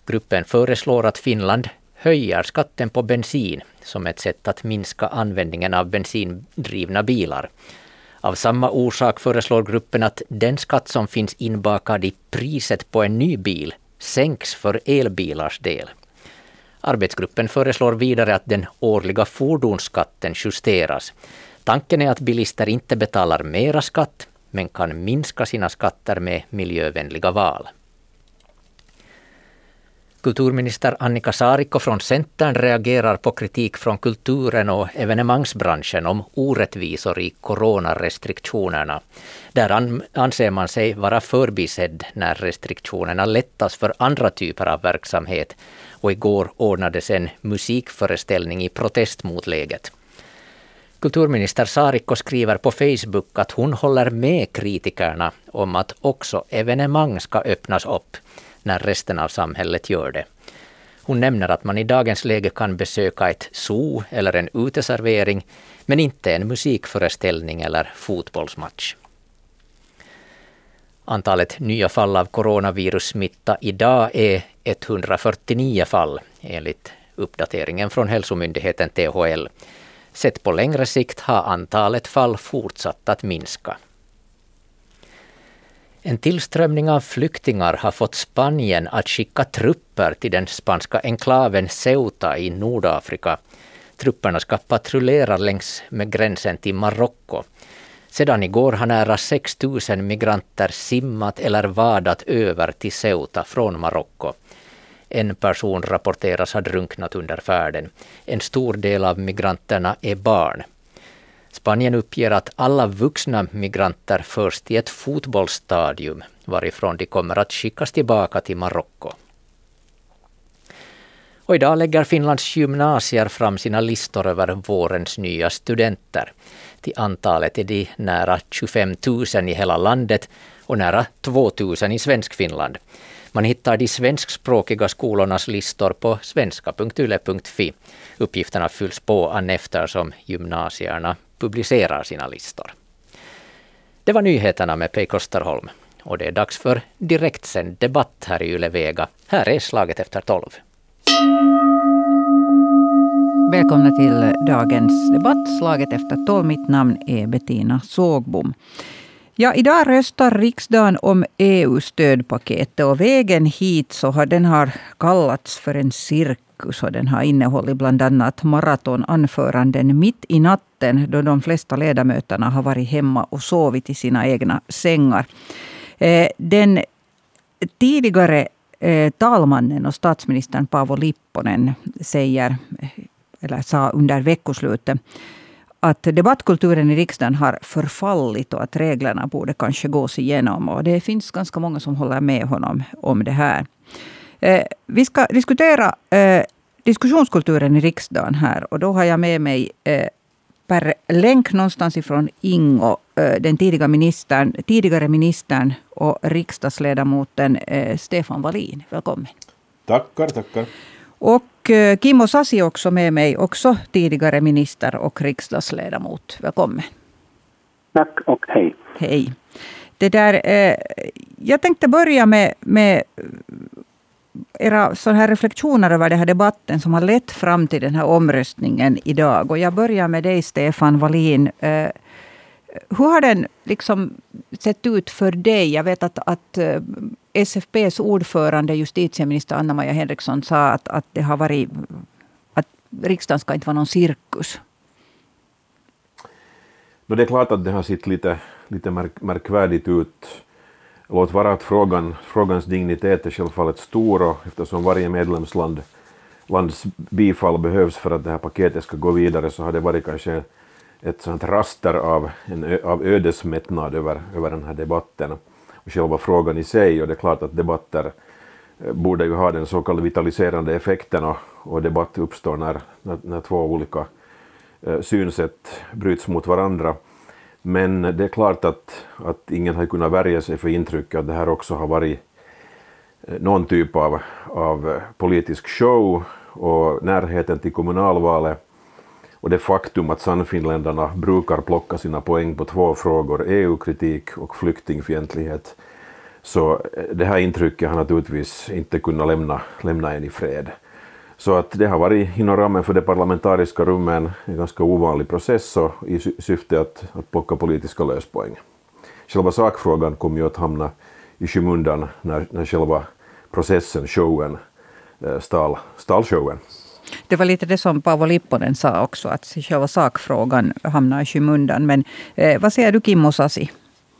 Gruppen föreslår att Finland höjer skatten på bensin som ett sätt att minska användningen av bensindrivna bilar. Av samma orsak föreslår gruppen att den skatt som finns inbakad i priset på en ny bil sänks för elbilars del. Arbetsgruppen föreslår vidare att den årliga fordonsskatten justeras. Tanken är att bilister inte betalar mera skatt men kan minska sina skatter med miljövänliga val. Kulturminister Annika Saarikko från Centern reagerar på kritik från kulturen och evenemangsbranschen om orättvisor i coronarestriktionerna. Där anser man sig vara förbisedd när restriktionerna lättas för andra typer av verksamhet, och igår ordnades en musikföreställning i protest mot läget. Kulturminister Saarikko skriver på Facebook att hon håller med kritikerna om att också evenemang ska öppnas upp när resten av samhället gör det. Hon nämner att man i dagens läge kan besöka ett zoo eller en uteservering, men inte en musikföreställning eller fotbollsmatch. Antalet nya fall av coronavirussmitta idag är 149 fall, enligt uppdateringen från hälsomyndigheten THL. Sett på längre sikt har antalet fall fortsatt att minska. En tillströmning av flyktingar har fått Spanien att skicka trupper till den spanska enklaven Ceuta i Nordafrika. Trupperna ska patrullera längs med gränsen till Marocko. Sedan igår har nära 6 000 migranter simmat eller vadat över till Ceuta från Marocko. En person rapporteras ha drunknat under färden. En stor del av migranterna är barn. Spanien uppger att alla vuxna migranter förs till ett fotbollsstadium varifrån de kommer att skickas tillbaka till Marocko. Och idag lägger Finlands gymnasier fram sina listor över vårens nya studenter. Till antalet är de nära 25 000 i hela landet och nära 2 000 i Svenskfinland. Man hittar de svenskspråkiga skolornas listor på svenska.yle.fi. Uppgifterna fylls på an eftersom gymnasierna publicerar sina listor. Det var nyheterna med Pei Kosterholm. Och det är dags för direktsänd debatt här i Yle Vega. Här är slaget efter 12. Välkomna till dagens debatt, slaget efter 12. Mitt namn är Bettina Sågbom. Ja, idag röstar riksdagen om EU-stödpaketet och vägen hit så har den kallats för en cirkus och den har innehållit bland annat maratonanföranden mitt i natten då de flesta ledamöterna har varit hemma och sovit i sina egna sängar. Den tidigare talmannen och statsministern Paavo Lipponen sa under veckoslutet att debattkulturen i riksdagen har förfallit och att reglerna borde kanske gås igenom. Och det finns ganska många som håller med honom om det här. Vi ska diskutera diskussionskulturen i riksdagen här. Och då har jag med mig per länk någonstans ifrån Ingo, den tidigare ministern och riksdagsledamoten Stefan Wallin. Välkommen. Tackar. Och Kimmo Sasi också med mig, också tidigare minister och riksdagsledamot. Välkommen. Tack och hej. Hej. Jag tänkte börja med era sån här reflektioner över den här debatten som har lett fram till den här omröstningen idag. Och jag börjar med dig, Stefan Wallin. Hur har den liksom sett ut för dig? Jag vet att SFP:s ordförande, justitieminister Anna-Maja Henriksson, sa att det har varit att riksdagen ska inte vara någon cirkus. Det är klart att det har sett lite märkvärdigt ut. Låt vara att frågans dignitet är självfallet stor, och eftersom varje medlemslands bifall behövs för att det här paketet ska gå vidare, så har det varit kanske ett sånt raster av ödesmättnad över den här debatten och själva frågan i sig. Och det är klart att debatter borde ju ha den så kallade vitaliserande effekten, och debatt uppstår när två olika synsätt bryts mot varandra. Men det är klart att ingen har kunnat värja sig för intrycket att det här också har varit någon typ av politisk show, och närheten till kommunalvalet och det faktum att sannfinländarna brukar plocka sina poäng på två frågor, EU-kritik och flyktingfientlighet, Så det här intrycket har naturligtvis inte kunnat lämna en i fred. Så att det har varit inom ramen för det parlamentariska rummet en ganska ovanlig process och i syfte att plocka politiska löspoäng. Själva sakfrågan kommer ju att hamna i skymundan när själva processen, showen, stal showen. Det var lite det som Paavo Lipponen sa också, att själva sakfrågan hamnar i skymundan. Men vad säger du, Kimmo Sasi?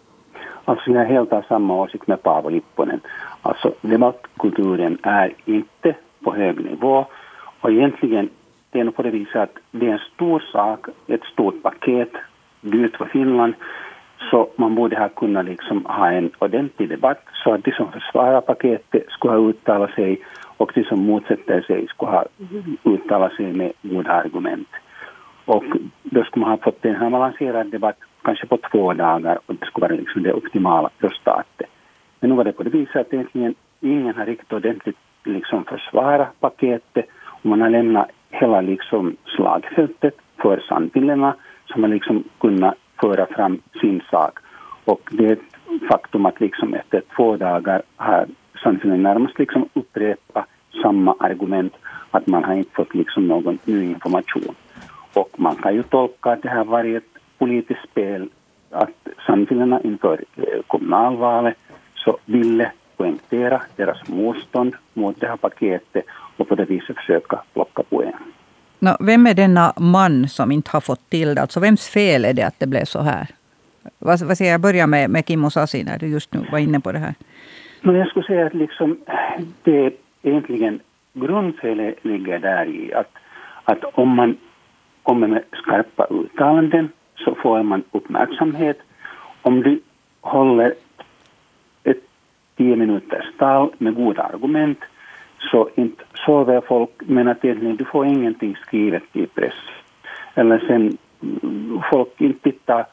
Alltså jag är helt av samma åsikt med Paavo Lipponen. Alltså debattkulturen är inte på hög nivå. Och egentligen det är nog på det viset att det är en stor sak, ett stort paket, dyrt för Finland. Så man borde ha kunnat liksom ha en ordentlig debatt så att de som försvarar paketet skulle ha uttalat sig och de som motsätter sig skulle ha uttalat sig med goda argument. Och då skulle man ha fått en här balanserad debatt kanske på 2 dagar och det skulle vara liksom det optimala för staten. Men nu var det på det viset att egentligen ingen har riktigt ordentligt liksom försvara paketet och man har lämnat hela liksom slagfältet för Sandfinländarna som har liksom kunnat föra fram sin sak. Och det är ett faktum att liksom efter 2 dagar har Sandfinländarna närmast liksom upprepa samma argument att man har inte fått liksom någon ny information. Och man kan ju tolka att det här var ett politiskt spel att Sandfinländarna inför kommunalvalet så ville poängtera deras motstånd mot det här paketet och på det viset försöka plocka poäng. Vem är denna man som inte har fått till det? Alltså vems fel är det att det blev så här? Vad säger jag? Börjar med Kimmo Sasi när du just nu var inne på det här. Men jag skulle säga att liksom, det egentligen grundfelet ligger där i att om man kommer med skarpa uttalanden så får man uppmärksamhet. Om du håller ett 10 minuters tal med goda argument så inte sover folk, men att du får ingenting skrivet i press. Eller sen folk inte tittar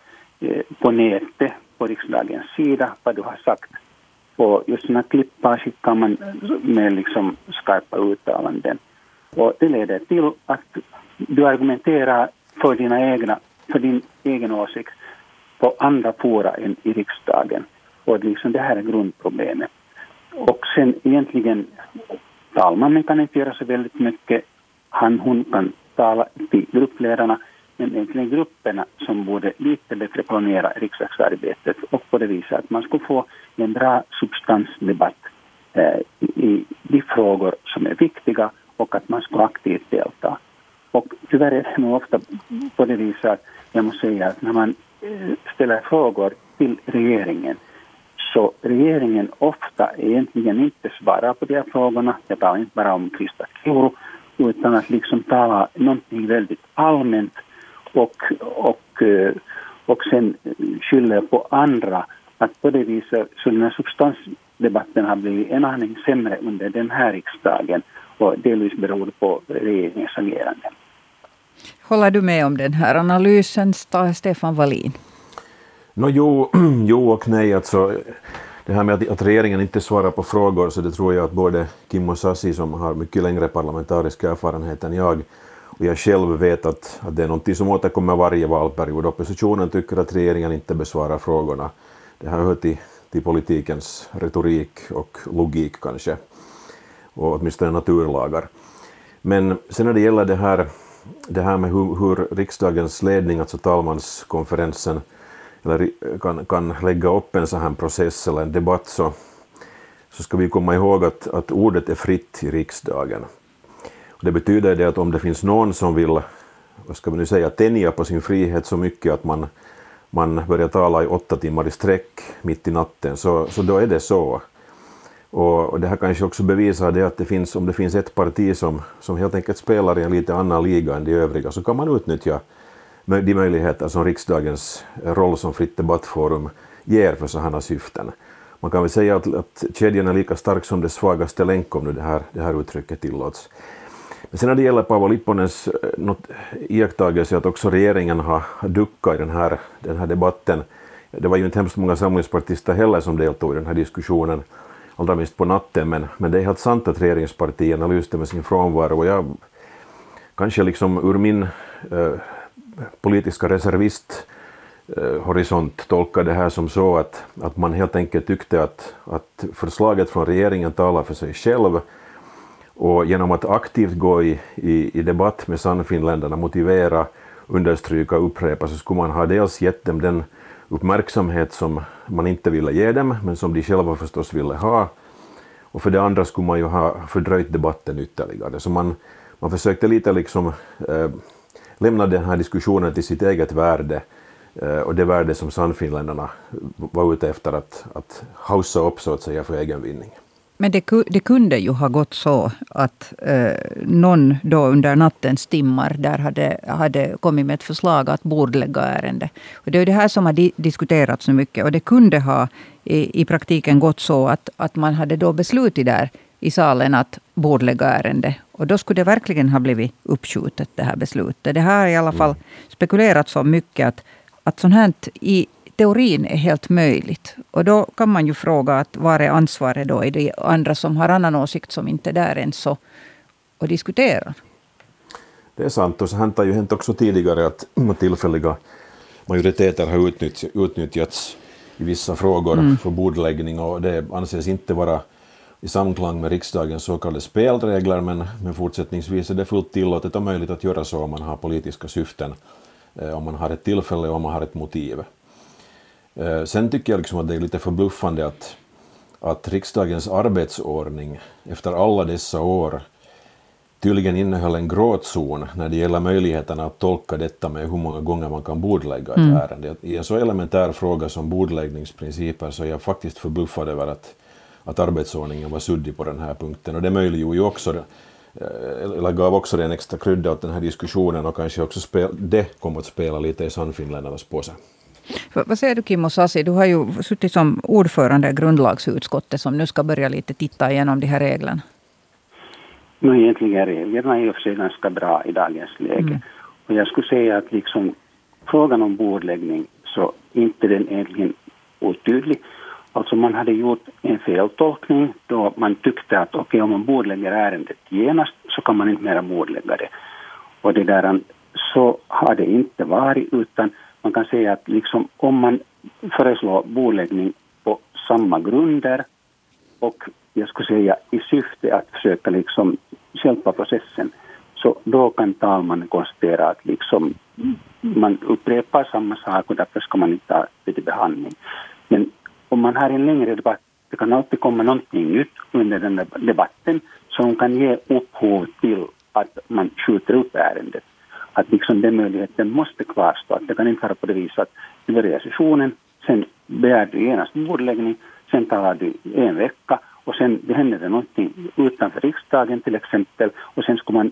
på nätet på riksdagens sida vad du har sagt. Och just sådana klippar skickar man med liksom skarpa uttalanden. Och det leder till att du argumenterar för din egen åsikt på andra fora än i riksdagen. Och liksom det här är grundproblemet. Och sen egentligen talmannen kan inte göra så väldigt mycket. Hon kan tala till gruppledarna, men egentligen grupperna som borde lite bättre planera riksdagsarbetet och på det viset att man skulle få en bra substansdebatt i de frågor som är viktiga och att man ska aktivt delta. Och tyvärr är det nog ofta på det viset att jag måste säga att när man ställer frågor till regeringen så regeringen ofta egentligen inte svarar på de här frågorna. Jag talar inte bara om Krista Kiuru utan att liksom tala någonting väldigt allmänt och sen skyller på andra. Att på det viset så den här substansdebatten har blivit en aning sämre under den här riksdagen och delvis beror på regeringens agerande. Håller du med om den här analysen, Stefan Wallin? Jo och nej. Alltså, det här med att regeringen inte svarar på frågor, så det tror jag att både Kimmo Sasi som har mycket längre parlamentarisk erfarenhet än jag och jag själv vet att det är något som återkommer varje valperiod. Oppositionen tycker att regeringen inte besvarar frågorna. Det här hör till politikens retorik och logik kanske, och åtminstone naturlagar. Men sen när det gäller det här med hur riksdagens ledning, alltså talmanskonferensen, kan lägga upp en sån här process eller en debatt, så ska vi komma ihåg att ordet är fritt i riksdagen. Och det betyder det att om det finns någon som vill, vad ska vi nu säga, tänja på sin frihet så mycket att man börjar tala i 8 timmar i sträck mitt i natten, så då är det så. Och det här kanske också bevisar det att om det finns ett parti som helt enkelt spelar i en lite annan liga än de övriga, så kan man utnyttja de möjligheter som riksdagens roll som fritt debattforum ger för sådana syften. Man kan väl säga att kedjan är lika stark som det svagaste länk, om nu det här uttrycket tillåts. Men sen när det gäller Paavo Lipponens iakttagelse att också regeringen har duckat i den här debatten. Det var ju inte hemskt många samlingspartister heller som deltog i den här diskussionen, allra minst på natten, men det är helt sant att regeringspartierna lyste med sin frånvaro, och jag kanske liksom ur min politiska reservist horisont tolkar det här som så att man helt enkelt tyckte att förslaget från regeringen talar för sig själv, och genom att aktivt gå i debatt med Sannfinländarna, motivera, understryka, upprepa, så skulle man ha dels gett dem den uppmärksamhet som man inte ville ge dem, men som de själva förstås ville ha. Och för det andra skulle man ju ha fördröjt debatten ytterligare. Så man försökte lite liksom lämna den här diskussionen till sitt eget värde, och det värde som Sannfinländarna var ute efter att haussa upp så att säga för egen vinning. Men det kunde ju ha gått så att någon då under nattens timmar där hade kommit med ett förslag att bordlägga ärende. Och det är det här som har diskuterats så mycket. Och det kunde ha i praktiken gått så att man hade då beslutat där i salen att bordlägga ärende. Och då skulle det verkligen ha blivit uppskjutet, det här beslutet. Det här har i alla fall spekulerats så mycket att sånt här i teorin är helt möjligt. Och då kan man ju fråga att var är ansvaret då i de andra som har annan åsikt som inte är där ens och diskuterar. Det är sant, och så har ju hänt också tidigare att tillfälliga majoriteter har utnyttjats i vissa frågor för bordläggning, och det anses inte vara i samklang med riksdagens så kallade spelregler, men fortsättningsvis är det fullt tillåtet och möjligt att göra så om man har politiska syften, om man har ett tillfälle och om man har ett motiv. Sen tycker jag liksom att det är lite förbluffande att riksdagens arbetsordning efter alla dessa år tydligen innehöll en gråtzon när det gäller möjligheterna att tolka detta med hur många gånger man kan bordlägga ett ärende. I en så elementär fråga som bordläggningsprinciper så är jag faktiskt förbluffad över att arbetsordningen var suddig på den här punkten. Och det möjliggjorde ju också, eller gav också en extra krydda åt den här diskussionen, och kanske också det kom att spela lite i Sannfinländarnas påse. Vad säger du, Kimmo Sasi? Du har ju suttit som ordförande i grundlagsutskottet som nu ska börja lite titta igenom de här reglerna. Egentligen reglerna är ju för sig ganska bra i dagens läge. Och jag skulle säga att liksom frågan om bordläggning så inte den egentligen otydlig. Alltså man hade gjort en feltolkning då man tyckte att okej, om man bordlägger ärendet genast så kan man inte mera bordlägga det. Och det där så har det inte varit, utan man kan säga att liksom om man föreslår bordläggning på samma grunder och jag skulle säga i syfte att försöka liksom hjälpa processen, så då kan talmannen konstatera att liksom man upprepar samma sak och därför ska man inte ha det till behandling. Men om man har en längre debatt, det kan alltid komma någonting nytt under den debatten som kan ge upphov till att man skjuter upp ärendet. Att liksom den möjligheten måste kvarstå. Att det kan inte vara på det viset att du börjar sessionen, sen begär du genast bordläggning, sen talar du en vecka och sen det händer det någonting utanför riksdagen till exempel, och sen skulle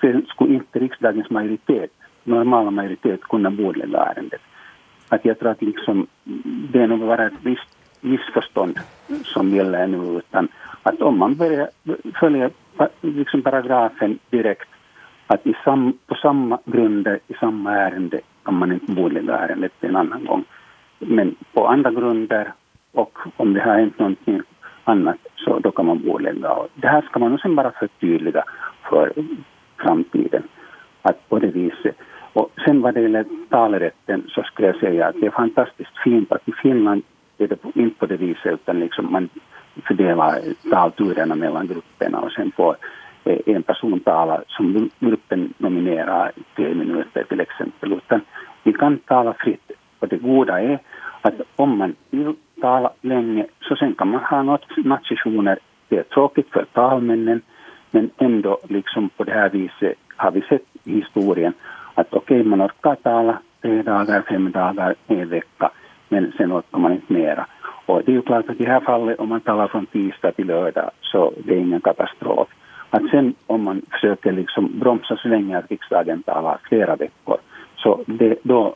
inte riksdagens majoritet, normala majoritet, kunna bordlägga ärendet. Att jag tror att liksom, det är nog bara ett visst missförstånd som gäller nu, utan att om man börjar följa liksom paragrafen direkt, att på samma grunder i samma ärende kan man inte bordlägga ärendet en annan gång. Men på andra grunder och om det har hänt någonting annat så då kan man bordlägga. Och det här ska man sen bara förtydliga för framtiden. Att på det viset. Och sen vad det gäller talerätten så skulle jag säga att det är fantastiskt fint att i Finland är det inte på det viset, utan liksom man fördelar talturerna mellan grupperna och sen får en person tala som gruppen nominerar 10 minuter till exempel, utan vi kan tala fritt. Och det goda är att om man vill tala länge så sen kan man ha nattsessioner. Det är tråkigt för talmännen, men ändå liksom på det här viset har vi sett i historien att okej, man orkar tala 3 dagar, 5 dagar, en vecka, men sen orkar man inte mera. Och det är ju klart att i det här fallet om man talar från tisdag till lördag så det är ingen katastrof. Att sen om man försöker liksom bromsa så länge att riksdagen talar flera veckor, så då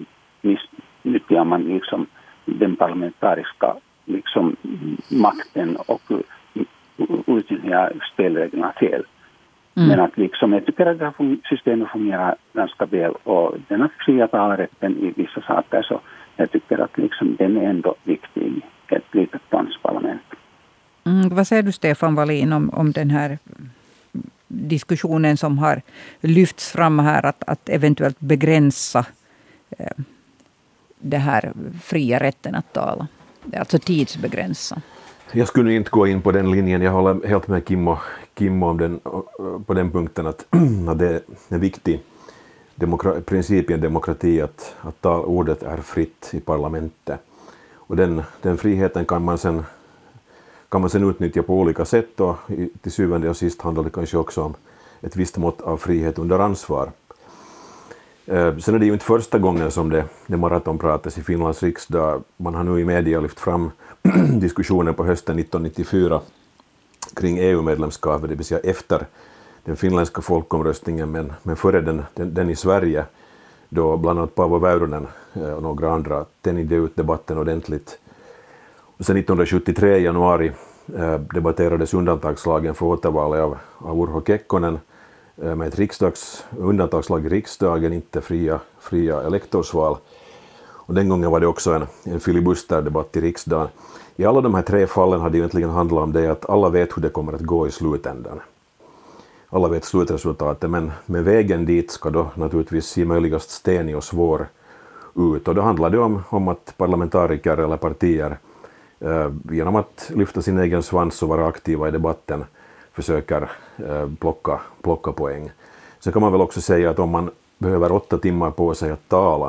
nyttjar man liksom den parlamentariska liksom makten och utnyttjar spelreglerna fel. Men att liksom, jag tycker att systemet fungerar ganska väl, och den här fria talrätten i vissa saker, så jag tycker att liksom den är ändå viktig i ett litet landsparlament. Vad säger du, Stefan Wallin, om den här diskussionen som har lyfts fram här, att eventuellt begränsa det här fria rätten att tala? Alltså tidsbegränsa. Jag skulle inte gå in på den linjen. Jag håller helt med Kimmo om på den punkten att det är en viktig princip i en demokrati att ordet är fritt i parlamentet. Och den friheten kan man sen utnyttja på olika sätt, och till syvende och sist handlar det kanske också om ett visst mått av frihet under ansvar. Sen är det ju inte första gången som det maratonpratas i Finlands riksdag. Man har nu i media lyft fram diskussionen på hösten 1994 kring EU-medlemskapet, det vill säga efter den finländska folkomröstningen, men före den i Sverige, då bland annat Paavo Väyrynen och några andra tänjde ut debatten ordentligt. Och sen 1973 i januari debatterades undantagslagen för återvalet av Urho Kekkonen med ett undantagslag i riksdagen, inte fria elektorsval. Och den gången var det också en filibusterdebatt i riksdagen. I alla de här tre fallen hade egentligen handlat om det att alla vet hur det kommer att gå i slutändan. Alla vet slutresultatet, men vägen dit ska då naturligtvis se möjligast stenig och svår ut. Och då handlar det om att parlamentariker eller partier genom att lyfta sin egen svans och vara aktiva i debatten försöker plocka poäng. Sen kan man väl också säga att om man behöver 8 timmar på sig att tala,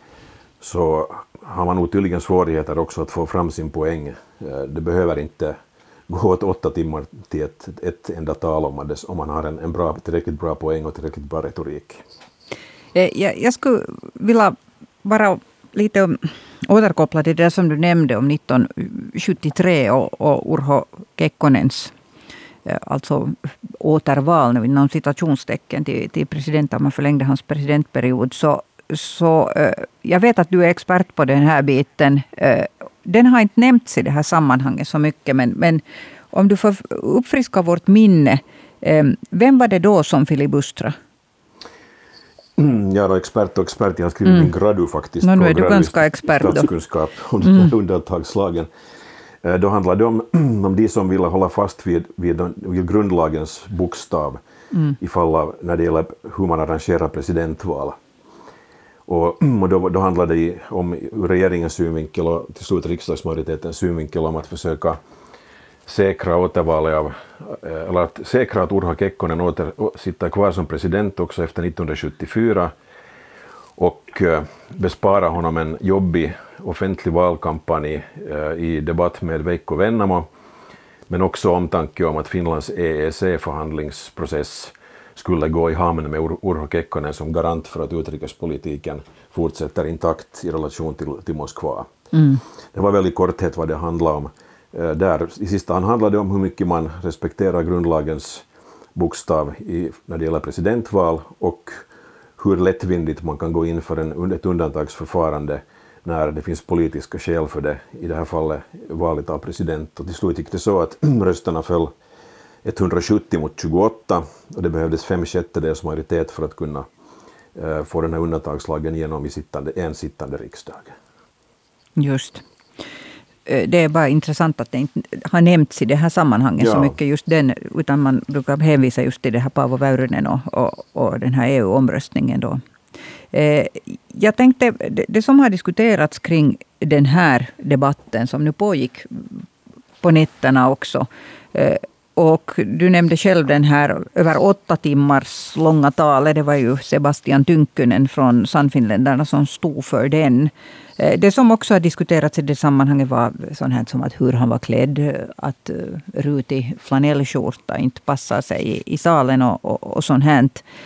så har man nog tydligen svårigheter också att få fram sin poäng. Det behöver inte gå åt 8 timmar till ett enda tal om man har en tillräckligt bra poäng och tillräckligt bra retorik. Jag skulle vilja bara lite återkoppla till det som du nämnde om 1973 och Urho Kekkonens alltså återval nu inom citationstecken till president, om man förlängde hans presidentperiod. Så jag vet att du är expert på den här biten. Den har inte nämnts i det här sammanhanget så mycket, men om du får uppfriska vårt minne, vem var det då som filibustra? Jag är expert. Jag har skrivit min gradu faktiskt nu är du ganska expert då. Statskunskap om undantagslagen. Då handlar det om de som vill hålla fast vid grundlagens bokstav när det gäller hur man arrangerar presidentval. Och då handlar det om ur regeringens synvinkel och till slut riksdagsmajoritetens synvinkel om att försöka säkra återvalet eller att säkra att Urho Kekkonen sitter kvar som president också efter 1974 och bespara honom en jobbig offentlig valkampanj i debatt med Veikko Vennamo, men också omtanke om att Finlands EEC-förhandlingsprocess skulle gå i hamn med Urho Kekkonen som garant för att utrikespolitiken fortsätter intakt i relation till Moskva. Det var väl i korthet vad det handlade om. Där i sista hand handlade det om hur mycket man respekterar grundlagens bokstav när det gäller presidentval och hur lättvindigt man kan gå in för ett undantagsförfarande när det finns politiska skäl för det, i det här fallet valet av president. Och till slut gick det så att rösterna föll 170 mot 28 och det behövdes 5/6 majoritet för att kunna få den här undantagslagen igenom i en sittande riksdag. Just. Det är bara intressant att det inte har nämnts i det här sammanhanget så mycket just den, utan man brukar hänvisa just till det här Paavo Väyrynen och den här EU-omröstningen då. Jag tänkte, det som har diskuterats kring den här debatten som nu pågick på nätterna också, och du nämnde själv den här över 8 timmars långa talet. Det var ju Sebastian Tynkkynen från Sannfinländarna som stod för den. Det som också har diskuterats i det sammanhanget var sånt här som att hur han var klädd, att rutig flanellskjorta inte passar sig i salen och sånt här.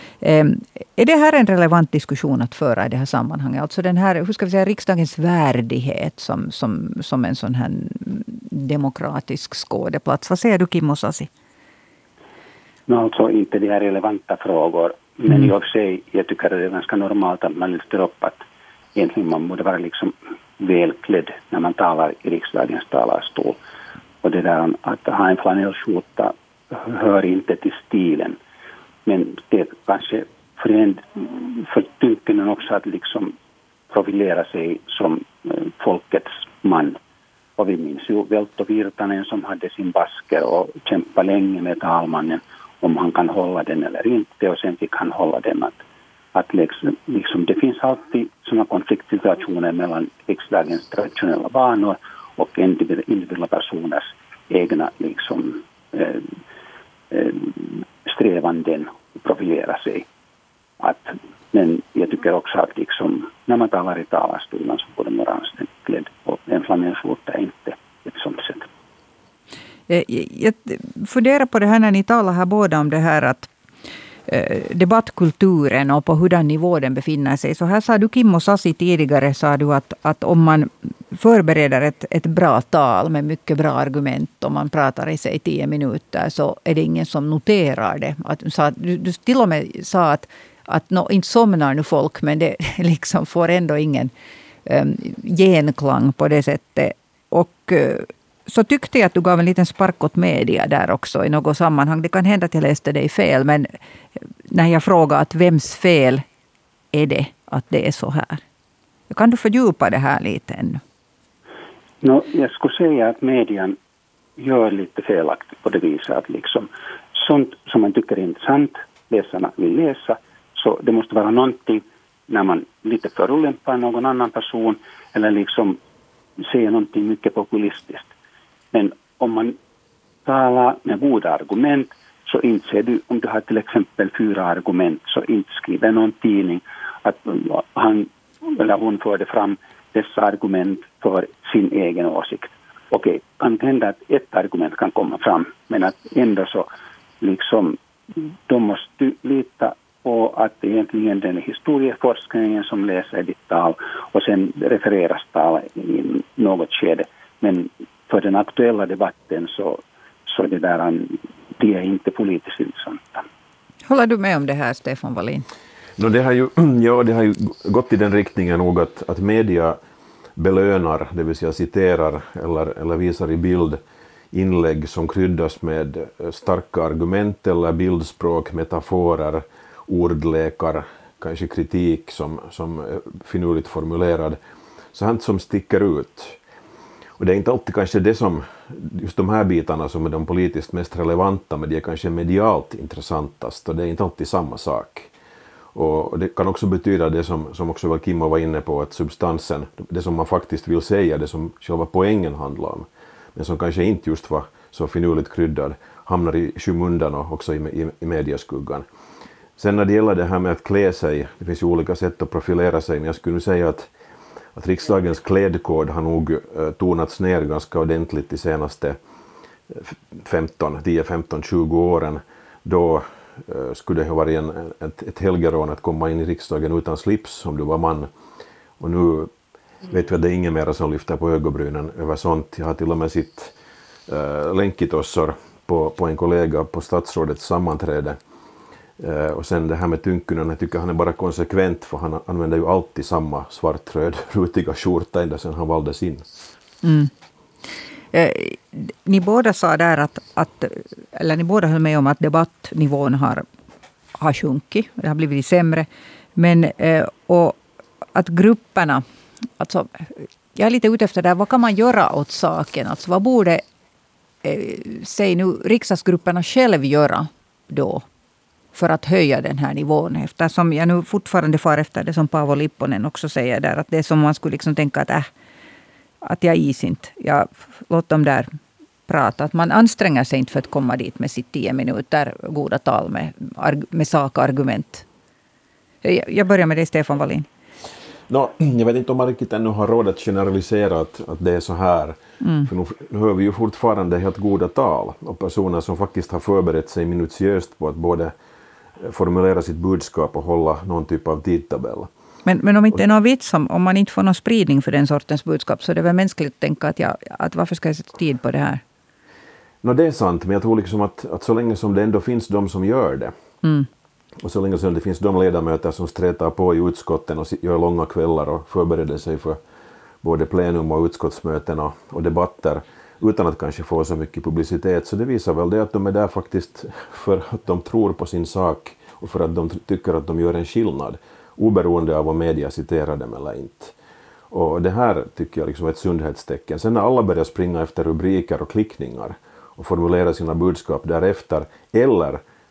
Är det här en relevant diskussion att föra i det här sammanhanget? Alltså den här, hur ska vi säga, riksdagens värdighet som en sån här demokratisk skådeplats. Vad säger du, Kimmo Sasi? Alltså inte de här relevanta frågor, men i och för sig, jag tycker att det är ganska normalt att man lyfter upp att egentligen man borde vara liksom välklädd när man talar i riksdagens talarstol. Och det där att ha en flanellskjorta hör inte till stilen. Men det är kanske för Tynkkynen också att liksom profilera sig som folkets man. Och vi minns ju Velto Virtanen som hade sin basker och kämpade länge med talmannen om han kan hålla den eller inte. Och sen fick han hålla den att liksom, det finns alltid sådana konfliktsituationer mellan riksdagens traditionella vanor och individuella personers egna liksom, strävanden att profilera sig. Men jag tycker också att liksom, när man talar i talarstolen så borde man vara anständig och en flanellskjorta är inte ett sånt sätt. Jag funderar på det här när ni talar här båda om det här att debattkulturen och på hurdan nivå den befinner sig. Så här sa du, Kimmo Sasi, tidigare sa du att om man förbereder ett bra tal med mycket bra argument och man pratar i sig 10 minuter så är det ingen som noterar det. Du till och med sa att inte somnar nu folk, men det liksom får ändå ingen genklang på det sättet. Och så tyckte jag att du gav en liten spark åt media där också i något sammanhang. Det kan hända att jag läste dig fel, men när jag frågar att vems fel är det att det är så här? Kan du fördjupa det här lite ännu? Jag skulle säga att median gör lite felaktigt på det viset att liksom, sånt som man tycker är intressant, läsarna vill läsa, så det måste vara någonting när man lite förolämpar någon annan person eller liksom säger någonting mycket populistiskt. Men om man talar med goda argument så inser du, om du har till exempel 4 argument, så inte skriver någon tidning att han eller hon förde fram dessa argument för sin egen åsikt. Okej, kan hända att ett argument kan komma fram, men att ändå så liksom, de måste lita på att det egentligen den historieforskningen som läser ditt tal och sen refereras tal i något skede. Men för den aktuella debatten så det där, det är inte politiskt intressanta. Håller du med om det här, Stefan Wallin? Det har ju gått i den riktningen nog att media belönar, det vill säga citerar eller visar i bild inlägg som kryddas med starka argument eller bildspråk, metaforer, ordlekar, kanske kritik som är finurligt formulerad, sånt som sticker ut. Och det är inte alltid kanske det som, just de här bitarna som är de politiskt mest relevanta, men det är kanske medialt intressantast, och det är inte alltid samma sak. Och det kan också betyda det som också väl Kimmo var inne på, att substansen, det som man faktiskt vill säga, det som själva poängen handlar om, men som kanske inte just var så finurligt kryddad, hamnar i skymundan och också i mediaskuggan. Sen när det gäller det här med att klä sig, det finns ju olika sätt att profilera sig, men jag skulle säga att riksdagens klädkod har nog tonats ner ganska ordentligt de senaste 10, 15, 20 åren. Då skulle det ha varit ett helgerån att komma in i riksdagen utan slips om du var man. Och nu vet vi att det är ingen mer som lyfter på ögonbrynen över sånt. Jag har till och med sitt länkitossor på en kollega på statsrådets sammanträde. Och sen det här med Tynkkynen, jag tycker han är bara konsekvent, för han använder ju alltid samma svartröd rutiga skjorta ända sedan han valdes in. Mm. Ni båda sa där eller ni båda höll med om att debattnivån har sjunkit, det har blivit sämre, men och att grupperna, alltså jag är lite ute efter där, vad kan man göra åt saken, alltså vad borde säg nu riksdagsgrupperna själv göra då för att höja den här nivån, eftersom jag nu fortfarande far efter det som Paavo Lipponen också säger där, att det är som man skulle liksom tänka att jag is inte, jag låt dem där prata, att man anstränger sig inte för att komma dit med sitt 10 minuter goda tal med sakargument. Jag börjar med dig, Stefan Wallin. Jag vet inte om man riktigt ännu har råd att generalisera att det är så här. För nu hör vi ju fortfarande helt goda tal och personer som faktiskt har förberett sig minutiöst på att både formulera sitt budskap och hålla någon typ av tidtabell. Men om inte är någon vits, om man inte får någon spridning för den sortens budskap, så är det väl mänskligt att tänka att varför ska jag sätta tid på det här? Det är sant, men jag tror liksom att så länge som det ändå finns de som gör det, och så länge som det finns de ledamöter som strätar på i utskotten och gör långa kvällar och förbereder sig för både plenum och utskottsmöten och debatter utan att kanske få så mycket publicitet, så det visar väl det att de är där faktiskt för att de tror på sin sak och för att de tycker att de gör en skillnad, oberoende av om media citerar dem eller inte. Och det här tycker jag liksom är ett sundhetstecken. Sen när alla börjar springa efter rubriker och klickningar och formulera sina budskap därefter, eller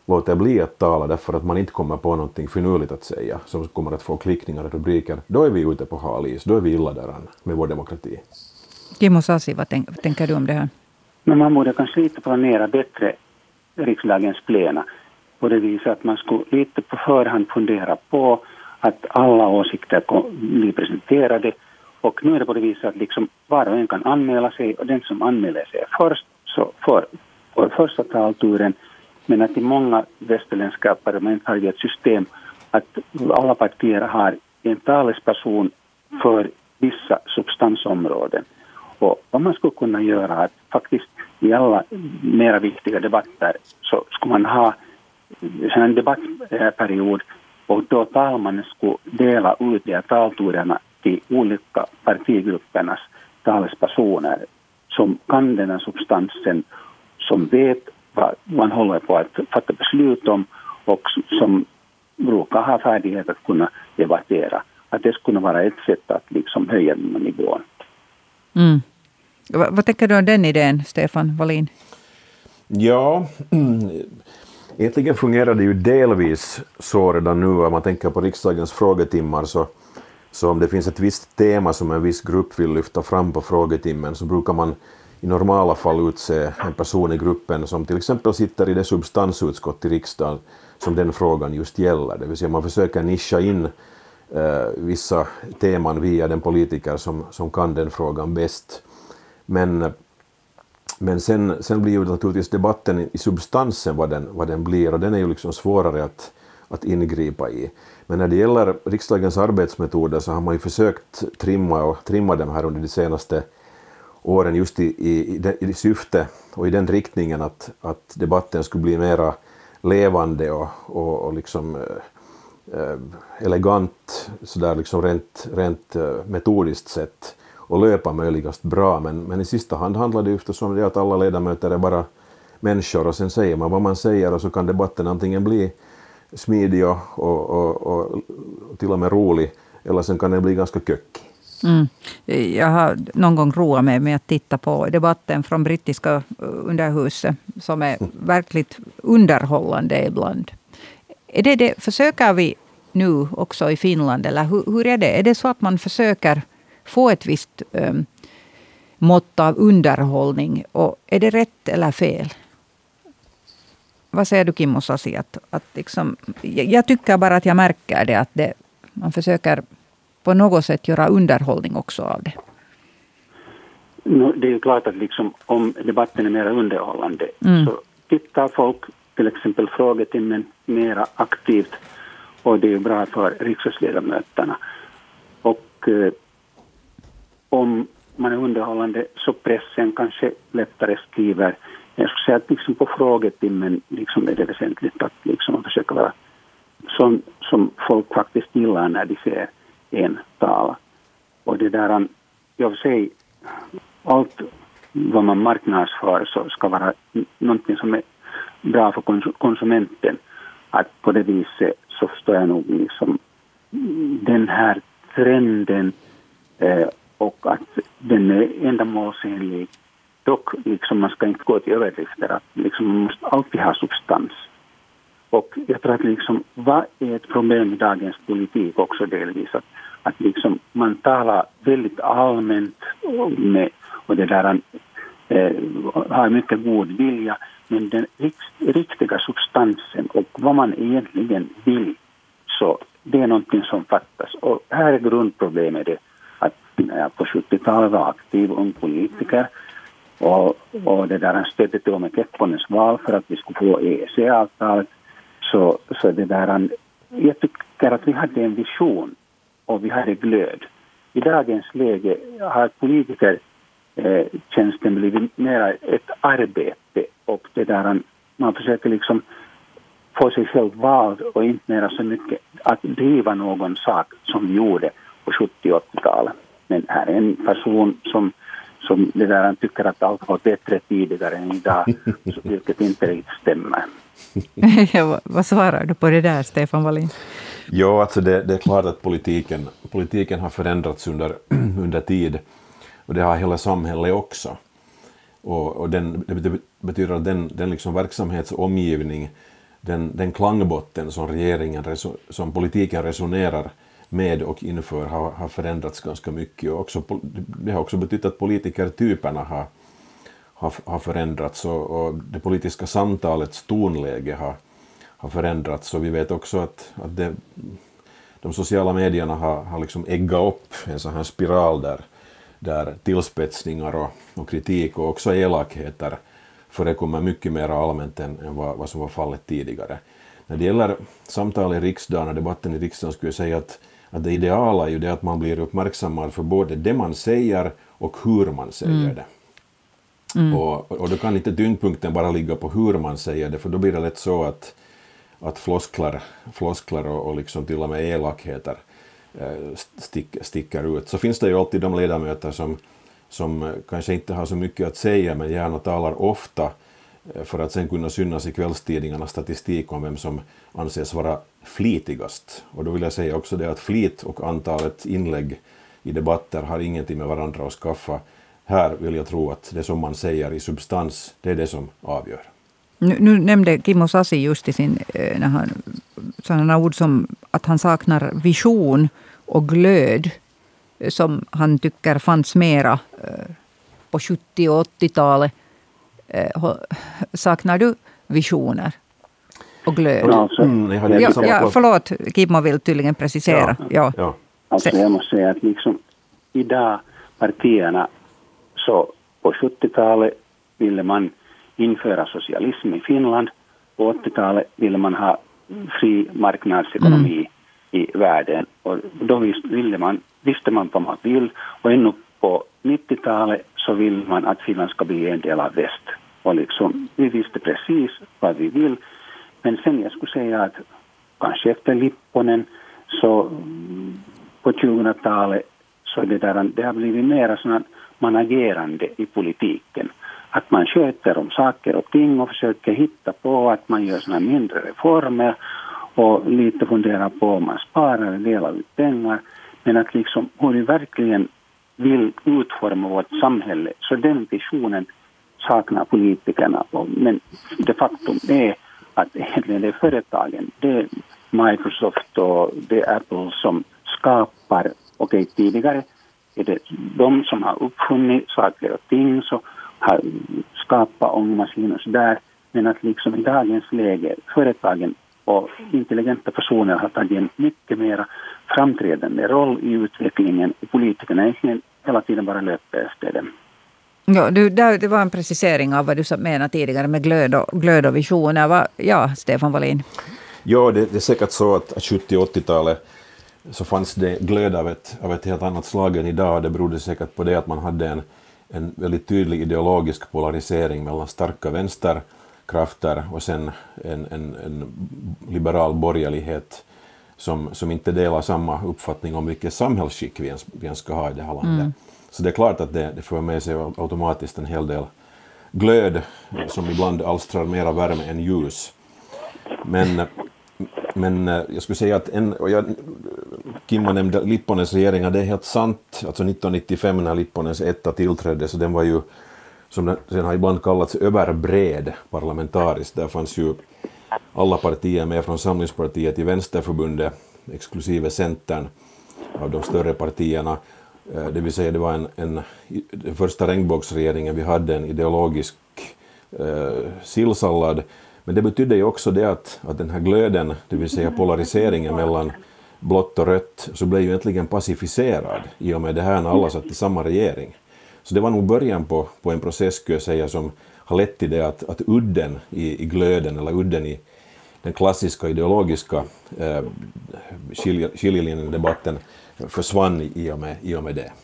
låter bli att tala därför att man inte kommer på någonting finurligt att säga som kommer att få klickningar och rubriker, då är vi ute på hal is, då är vi illa däran med vår demokrati. Kimmo Sasi, vad tänker du om det här? Men man borde kanske lite planera bättre riksdagens plena på det viset att man skulle lite på förhand fundera på att alla åsikter blir presenterade, och nu är det på det viset att liksom var och en kan anmäla sig, och den som anmäler sig först så får första talturen. Men att i många västerländska parlament har vi ett system att alla partier har en talesperson för vissa substansområden. Och vad man skulle kunna göra att faktiskt i alla mera viktiga debatter så skulle man ha en debattperiod, och då talmannen skulle dela ut de talturerna till olika partigruppernas talespersoner som kan den här substansen, som vet vad man håller på att fatta beslut om och som brukar ha färdighet att kunna debattera. Att det skulle vara ett sätt att liksom höja den nivån. Mm. Vad tänker du om den idén, Stefan Wallin? Ja, egentligen fungerar det ju delvis så redan nu. Om man tänker på riksdagens frågetimmar, så om det finns ett visst tema som en viss grupp vill lyfta fram på frågetimmen, så brukar man i normala fall utse en person i gruppen som till exempel sitter i det substansutskott i riksdagen som den frågan just gäller. Det vill säga man försöker nischa in vissa teman via den politiker som kan den frågan bäst. Men sen blir ju naturligtvis debatten i substansen vad den blir, och den är ju liksom svårare att ingripa i. Men när det gäller riksdagens arbetsmetoder så har man ju försökt trimma dem här under de senaste åren just i syfte och i den riktningen att debatten skulle bli mera levande och liksom elegant sådär liksom rent metodiskt sett och löpa möjligast bra. Men i sista hand handlar det ju om det att alla ledamöter är bara människor, och sen säger man vad man säger, och så kan debatten antingen bli smidig och till och med rolig, eller sen kan den bli ganska kökig. Mm. Jag har någon gång roat mig med att titta på debatten från brittiska underhuset som är verkligt underhållande ibland. Är det försöker vi nu också i Finland, eller hur är det? Är det så att man försöker få ett visst mått av underhållning, och är det rätt eller fel? Vad säger du, Kimmo Sasi? Att liksom, jag tycker bara att jag märker det, att man försöker på något sätt göra underhållning också av det. Det är ju klart att liksom, om debatten är mer underhållande så tittar folk till exempel frågetimmen mer aktivt, och det är ju bra för riksdagsledamöterna. Och om man är underhållande så pressen kanske lättare skriver. Jag skulle säga att liksom på frågetimmen liksom är det väsentligt att liksom försöka vara som folk faktiskt gillar när de ser en tala. Och det där, jag vill säga, allt vad man marknadsför så ska vara någonting som är bra för konsumenten. Att på det viset så står jag nog liksom den här trenden och att den är ändamålsenlig. Dock liksom man ska inte gå till överdrifter, att liksom man måste alltid ha substans. Och jag tror att liksom, vad är ett problem i dagens politik också delvis, att liksom man talar väldigt allmänt och det där har mycket god vilja, men den riktiga substansen och vad man egentligen vill, så det är någonting som fattas. Och här är grundproblemet det, att på 70-talet var aktiv ung politiker och det där stödde till med Kekkonens val för att vi skulle få EEC-avtalet. Så det där, jag tycker att vi hade en vision och vi hade glöd. I dagens läge har politikertjänsten blivit mer ett arbete, och det där, man försöker liksom få sig själv vald och inte mer så mycket att driva någon sak som vi gjorde på 70- och 80-talet. Men här är en person som det där tycker att allt var bättre tidigare än idag, vilket inte riktigt stämmer. Vad svarar du på det där, Stefan Wallin? Ja, alltså det är klart att politiken har förändrats under tid, och det har hela samhället också. Och det betyder att den liksom verksamhetsomgivning den klangbotten som politiken resonerar med och inför har förändrats ganska mycket. Och det har också betytt att politikertyperna har förändrats och det politiska samtalets tonläge har förändrats. Så vi vet också att de sociala medierna har liksom eggat upp en sån här spiral där tillspetsningar och kritik och också elakheter förekommer mycket mer allmänt än vad som var fallet tidigare. När det gäller samtal i riksdagen och debatten i riksdagen skulle jag säga att det ideala är ju det att man blir uppmärksammad för både det man säger och hur man säger det. Och då kan inte tyngdpunkten bara ligga på hur man säger det, för då blir det lätt så att floskler och liksom till och med elakheter sticker ut. Så finns det ju alltid de ledamöter som kanske inte har så mycket att säga men gärna talar ofta för att sen kunna synas i kvällstidningarna statistik om vem som anses vara flitigast. Och då vill jag säga också det att flit och antalet inlägg i debatter har ingenting med varandra att skaffa. Här vill jag tro att det som man säger i substans, det är det som avgör. Nu nämnde Kimmo Sasi just i när han sådana ord som att han saknar vision och glöd som han tycker fanns mera på 70- och 80-talet. Saknar du visioner och glöd? Förlåt, Kimmo vill tydligen precisera. Ja. Alltså jag måste säga att liksom idag partierna så på 70-talet ville man införa socialism i Finland. På 80-talet ville man ha fri marknadsekonomi i världen. Och då visste man vad man vill. Och ännu på 90-talet så vill man att Finland ska bli en del av väst. Och liksom, vi visste precis vad vi vill. Men sen jag skulle säga att kanske efter Lipponen så på 2000-talet så det har blivit mer sådana managerande i politiken. Att man sköter om saker och ting och försöker hitta på att man gör sådana mindre reformer och lite funderar på om man sparar och delar ut pengar. Men att liksom hur vi verkligen vill utforma vårt samhälle, så den visionen saknar politikerna. Men det faktum är att egentligen det är företagen, det är Microsoft och det är Apple som skapar, tidigare är det de som har uppfunnit saker och ting så har skapat ångmaskiner och sådär. Men att liksom i dagens läge företagen och intelligenta personer har tagit en mycket mer framträdande roll i utvecklingen. Politikerna är hela tiden bara löper efter dem. Ja, det var en precisering av vad du menade tidigare med glöd och visioner. Ja, Stefan Wallin. Ja, det är säkert så att 70- och 80-talet så fanns det glöd av ett helt annat slag än idag. Det berodde säkert på det att man hade en väldigt tydlig ideologisk polarisering mellan starka vänsterkrafter och sen en liberal borgerlighet som inte delar samma uppfattning om vilket samhällsskick vi ens ska ha i det här landet. Så det är klart att det får med sig automatiskt en hel del glöd som ibland alstrar mera värme än ljus. Men jag skulle säga att Kimmo nämnde Lipponens regeringar, det är helt sant. Alltså 1995 när Lipponens etta tillträdde, så den var ju, som den har ibland kallats, överbred parlamentariskt. Där fanns ju alla partier med från Samlingspartiet i Vänsterförbundet, exklusive Centern av de större partierna. Det vill säga det var den första regnbågsregeringen, vi hade en ideologisk sillsallad. Men det betydde ju också det att den här glöden, det vill säga polariseringen mellan blått och rött, så blev ju egentligen pacificerad i och med det här när alla satt i samma regering. Så det var nog början på en process, skulle jag säga, som har lett till det att udden i glöden eller udden i den klassiska ideologiska skiljelinjen-debatten försvann i och med det.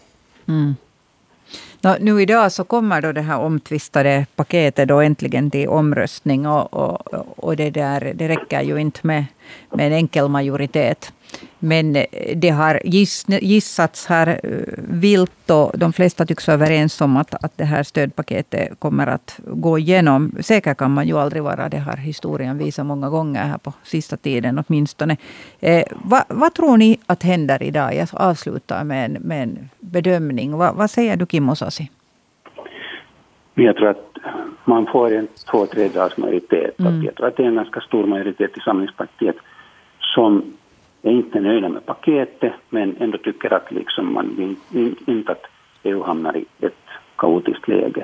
Nu idag så kommer då det här omtvistade paketet då äntligen till omröstning och det räcker ju inte med en enkel majoritet. Men det har gissats här vilt och de flesta tycks vara överens om att det här stödpaketet kommer att gå igenom. Säkert kan man ju aldrig vara, det har historien visat många gånger här på sista tiden åtminstone. Vad tror ni att händer idag? Jag avslutar med en bedömning. Vad säger du, Kimmo Sasi? Jag tror att man får en 2/3 majoritet. Jag tror att det är en ganska stor majoritet i Samlingspartiet som är inte nöjda med paketet, men ändå tycker att liksom man vill inte att EU hamnar i ett kaotiskt läge.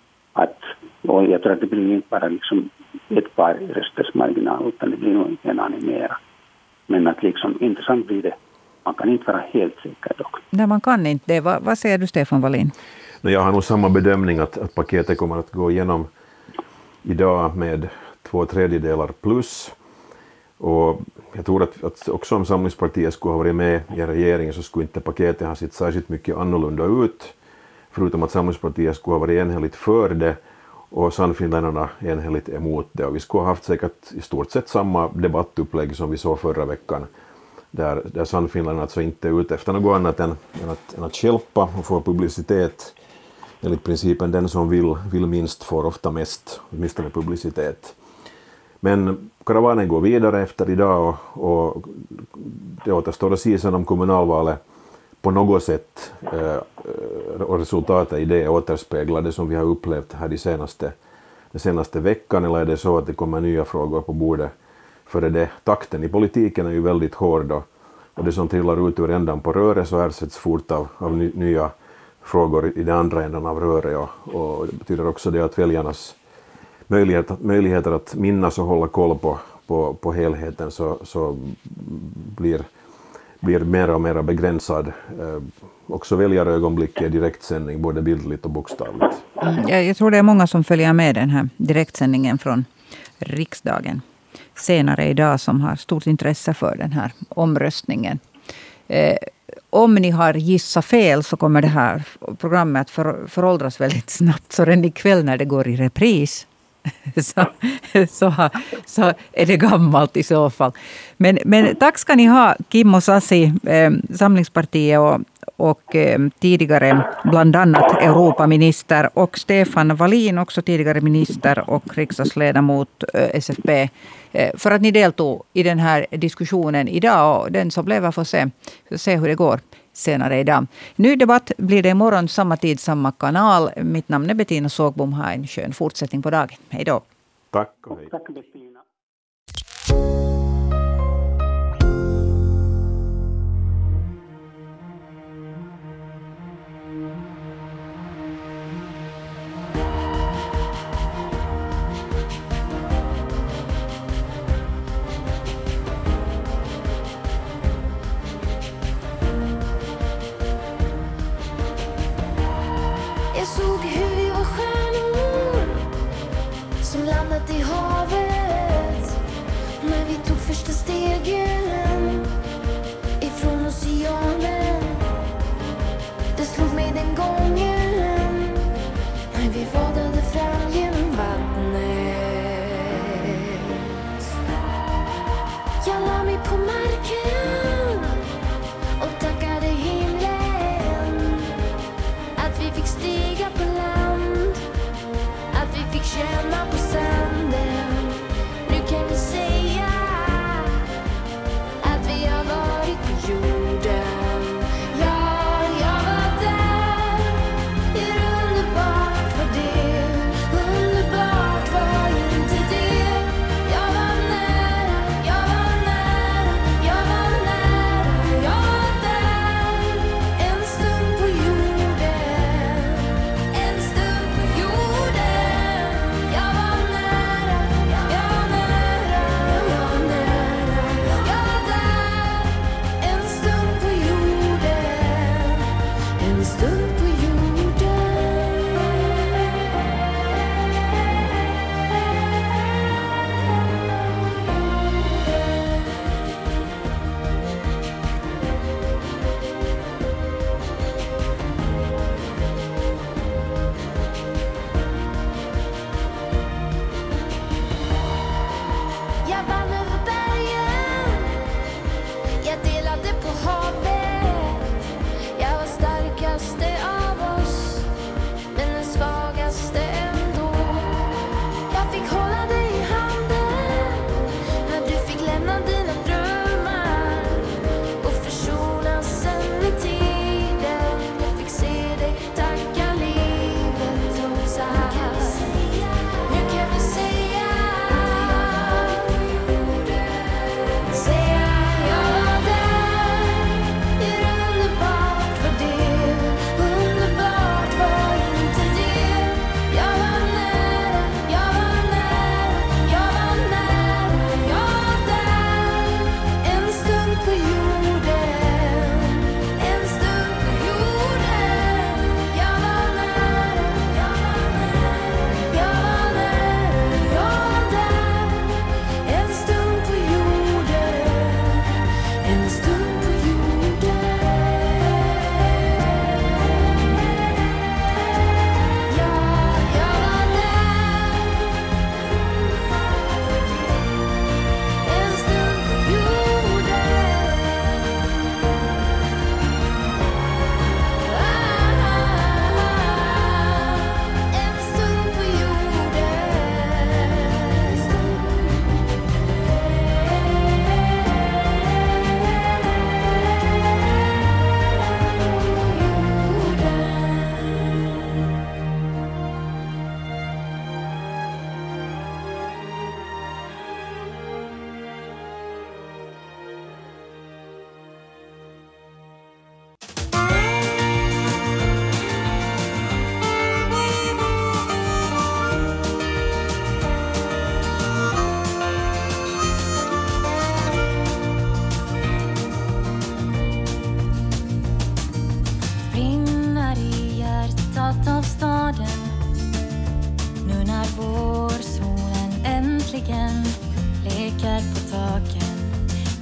Och jag tror att det blir inte bara liksom ett par rösters marginal, utan det blir nog en aning mera. Men att liksom intressant blir det. Man kan inte vara helt säker dock. Nej, man kan inte det. Vad säger du, Stefan Wallin? Jag har nog samma bedömning att paketet kommer att gå igenom idag med 2/3 plus. Och jag tror att också om Samlingspartiet skulle ha varit med i en regering så skulle inte paketet ha sett särskilt mycket annorlunda ut. Förutom att Samlingspartiet skulle ha varit enhälligt för det och Sannfinländarna enhälligt emot det. Och vi skulle ha haft säkert i stort sett samma debattupplägg som vi såg förra veckan. Där Sannfinländarna alltså inte är ute efter något annat än att hjälpa och få publicitet. Enligt principen den som vill minst får ofta mest, åtminstone publicitet. Men karavanen går vidare efter idag och det återstår att se om kommunalvalet på något sätt och resultatet i det återspeglar det som vi har upplevt här den senaste veckan, eller är det så att det kommer nya frågor på bordet före det. Takten i politiken är ju väldigt hård och det som trillar ut ur ändan på röret så ersätts fort av nya frågor i den andra änden av röret och det betyder också det att väljarnas möjligheter att minnas och hålla koll på helheten så blir mer och mer begränsad. Också väljarögonblick är direktsändning både bildligt och bokstavligt. Jag tror det är många som följer med den här direktsändningen från riksdagen senare idag som har stort intresse för den här omröstningen. Om ni har gissat fel så kommer det här programmet att föråldras väldigt snabbt. Så redan ikväll när det går i repris så är det gammalt i så fall. Men tack ska ni ha, Kim och Sasi, Samlingspartiet och tidigare bland annat Europaminister, och Stefan Wallin, också tidigare minister och riksdagsledamot SFP, för att ni deltog i den här diskussionen idag. Och den som blev får se hur det går senare idag. Ny debatt blir det imorgon, samma tid, samma kanal. Mitt namn är Bettina Sågbom. Ha en skön fortsättning på dagen. Hej då. Tack och hej. Tack Bettina. Jag såg hur vi var stjärnor som landat i havet.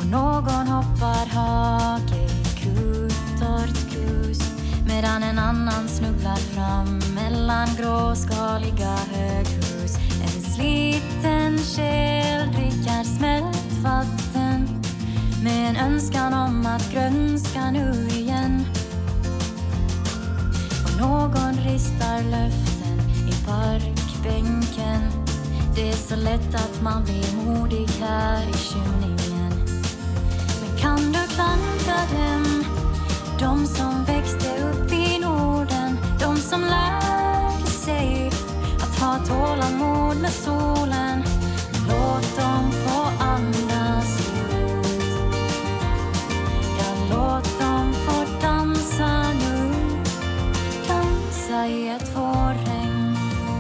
Och någon hoppar hage i kruttorrt grus, medan en annan snubblar fram mellan gråskaliga höghus. En sliten själ dricker smält vatten med en önskan om att grönska nu igen. Och någon ristar löften i parkbänken. Det är så lätt att man blir modig här i skymningen. Men kan du klandra dem, de som växte upp i Norden, de som lärde sig att ha tålamod med solen? Låt dem få andas ut. Ja, låt dem få dansa nu. Dansa i ett vårregn.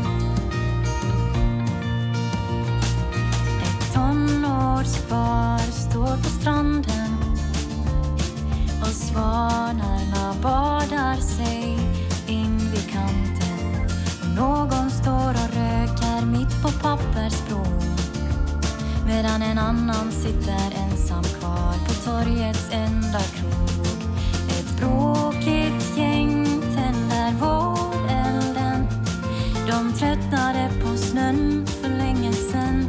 Ett tonårspar står på stranden och svanarna badar sig in vid kanten. Och någon står och röker mitt på pappersbron, medan en annan sitter ensam kvar på torgets enda krog. Ett bråkigt gäng tänder vårelden. De tröttnade på snön för länge sen.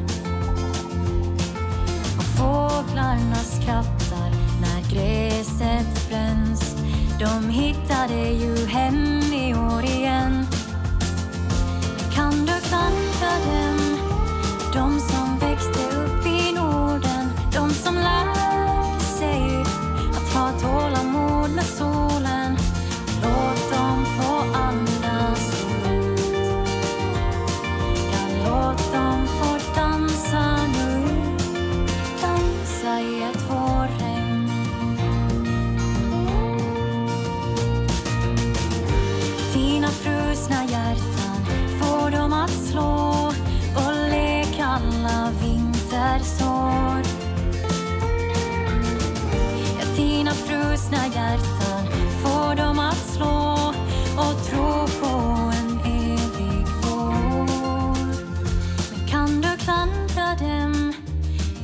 Och fåglarna skrattar när gräset bränns. De hittade ju hem i år igen. Men kan du klandra dem,